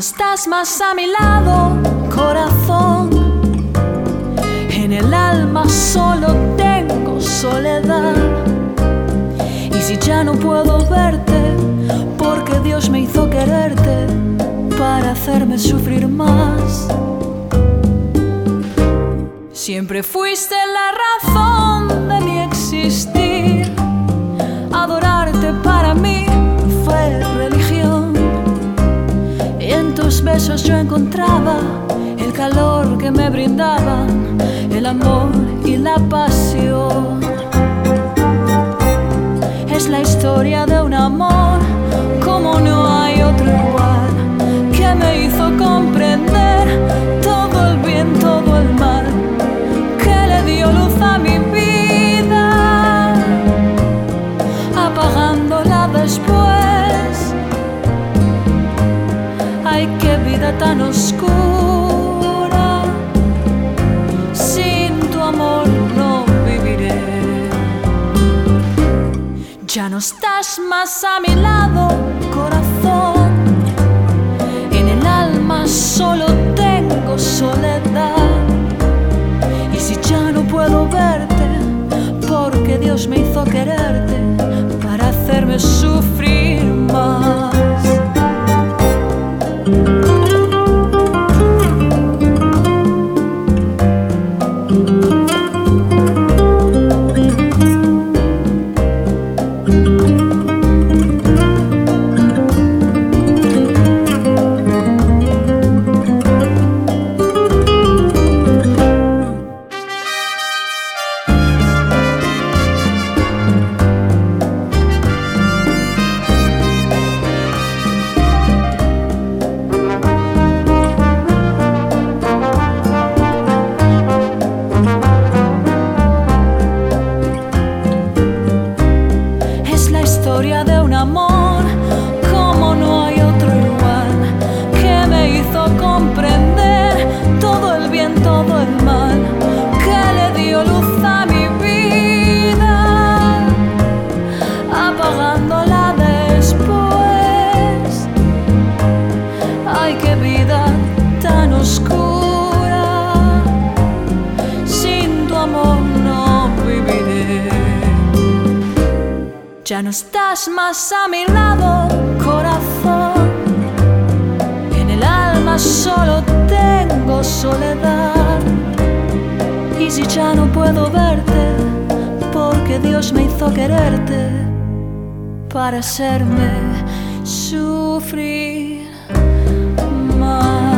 estás más a mi lado, corazón. En el alma solo tengo soledad. Y si ya no puedo verte, porque Dios me hizo quererte para hacerme sufrir más. Siempre fuiste la razón de mi existir. Adorarte para mí fue religión. Y en tus besos yo encontraba el calor que me brindaban el amor y la pasión. Es la historia de un amor como no hay otro igual, que me hizo comprender todo el bien, todo el mal, que le dio luz a mi vida, apagándola después. Ay, qué vida tan oscura, sin tu amor no viviré. Ya no estás más a mi lado, corazón. En el alma solo tengo soledad. Y si ya no puedo verte, porque Dios me hizo quererte para hacerme sufrir más. De un amor como no hay otro igual, que me hizo comprender todo el bien, todo el mal, que le dio luz a mi vida, apagándola después. Ay, qué vida tan oscura, sin tu amor no viviré. Ya no estás más a mi lado, corazón. En el alma solo tengo soledad. Y si ya no puedo verte, porque Dios me hizo quererte para hacerme sufrir más.